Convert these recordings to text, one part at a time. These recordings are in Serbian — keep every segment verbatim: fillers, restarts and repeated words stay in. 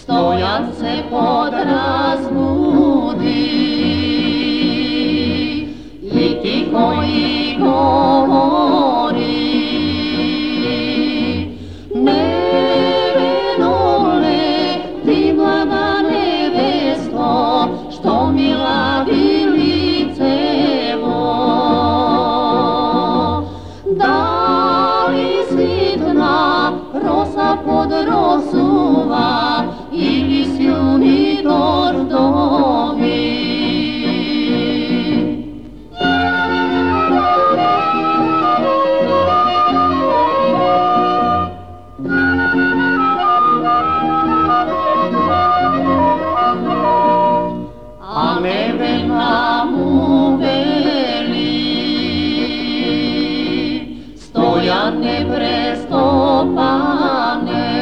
Stojan se podrazbudi i ti koji govori nevenole, ti mlada nevesto, što mi lavi licevo. Da li sitna rosa pod rosuva ili silni dordovi? A nevena mu veli, Stojane prestopane,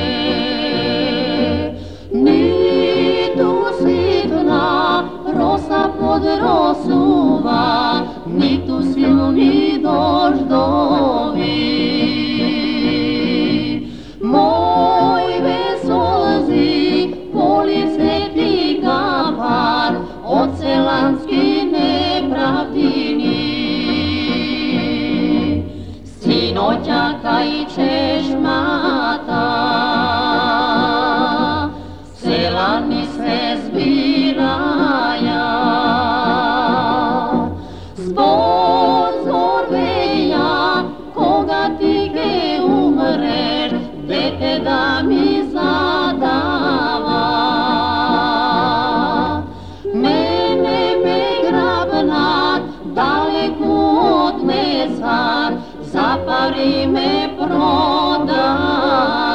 ni tu sitna rosa pod rosuva, ni tu silni doždovi. Moj vesolzi poli sveti gapar od selanski nepravdini. Sinoćaka i češmata, selani se zbiraja. Zbor zorveja, koga ti ke umreš, dete da mi zadava. Mene me grabnat, daleku od mesa, zapari me proda.